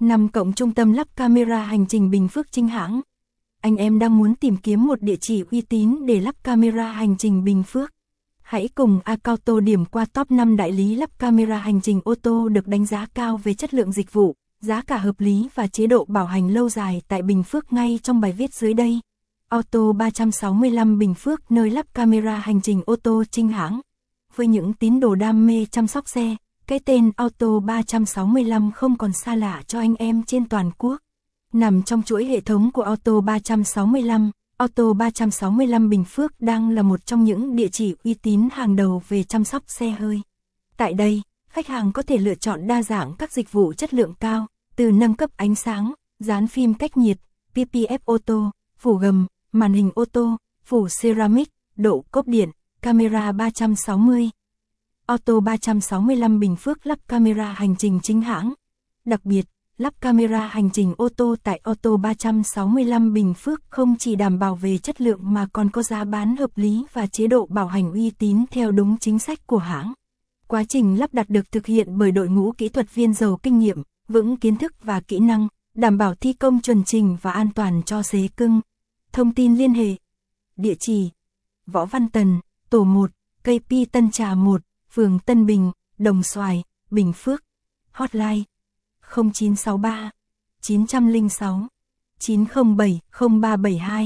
5 cộng trung tâm lắp camera hành trình Bình Phước chính hãng. Anh em đang muốn tìm kiếm một địa chỉ uy tín để lắp camera hành trình Bình Phước? Hãy cùng Acauto điểm qua top 5 đại lý lắp camera hành trình ô tô được đánh giá cao về chất lượng dịch vụ, giá cả hợp lý và chế độ bảo hành lâu dài tại Bình Phước ngay trong bài viết dưới đây. Auto 365 Bình Phước, nơi lắp camera hành trình ô tô chính hãng. Với những tín đồ đam mê chăm sóc xe, cái tên Auto 365 không còn xa lạ cho anh em trên toàn quốc. Nằm trong chuỗi hệ thống của Auto 365, Auto 365 Bình Phước đang là một trong những địa chỉ uy tín hàng đầu về chăm sóc xe hơi. Tại đây, khách hàng có thể lựa chọn đa dạng các dịch vụ chất lượng cao, từ nâng cấp ánh sáng, dán phim cách nhiệt, PPF ô tô, phủ gầm, màn hình ô tô, phủ ceramic, độ cốp điện, camera 360. Auto 365 Bình Phước lắp camera hành trình chính hãng. Đặc biệt, lắp camera hành trình ô tô tại Auto 365 Bình Phước không chỉ đảm bảo về chất lượng mà còn có giá bán hợp lý và chế độ bảo hành uy tín theo đúng chính sách của hãng. Quá trình lắp đặt được thực hiện bởi đội ngũ kỹ thuật viên giàu kinh nghiệm, vững kiến thức và kỹ năng, đảm bảo thi công chuẩn trình và an toàn cho xế cưng. Thông tin liên hệ: địa chỉ Võ Văn Tần, tổ 1, cây Pi Tân Trà 1, phường Tân Bình, Đồng Xoài, Bình Phước. Hotline 0963 906 907 0372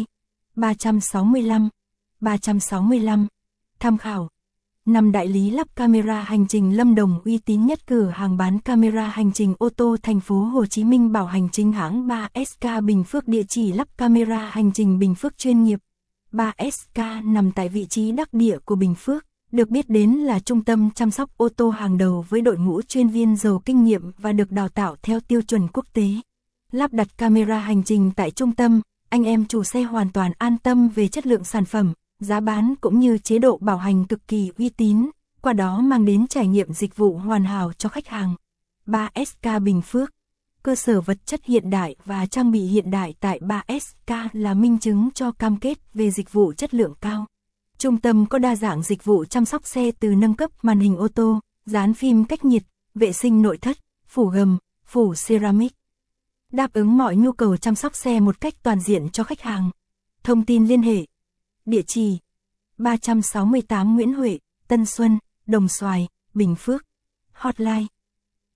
365 365. Tham khảo: 5 đại lý lắp camera hành trình Lâm Đồng uy tín nhất, cửa hàng bán camera hành trình ô tô thành phố Hồ Chí Minh, bảo hành chính hãng 3SK Bình Phước. Địa chỉ lắp camera hành trình Bình Phước chuyên nghiệp. 3SK nằm tại vị trí đắc địa của Bình Phước, được biết đến là trung tâm chăm sóc ô tô hàng đầu với đội ngũ chuyên viên giàu kinh nghiệm và được đào tạo theo tiêu chuẩn quốc tế. Lắp đặt camera hành trình tại trung tâm, anh em chủ xe hoàn toàn an tâm về chất lượng sản phẩm, giá bán cũng như chế độ bảo hành cực kỳ uy tín, qua đó mang đến trải nghiệm dịch vụ hoàn hảo cho khách hàng. 3SK Bình Phước, cơ sở vật chất hiện đại và trang bị hiện đại tại 3SK là minh chứng cho cam kết về dịch vụ chất lượng cao. Trung tâm có đa dạng dịch vụ chăm sóc xe, từ nâng cấp màn hình ô tô, dán phim cách nhiệt, vệ sinh nội thất, phủ gầm, phủ ceramic. Đáp ứng mọi nhu cầu chăm sóc xe một cách toàn diện cho khách hàng. Thông tin liên hệ: địa chỉ 368 Nguyễn Huệ, Tân Xuân, Đồng Xoài, Bình Phước. Hotline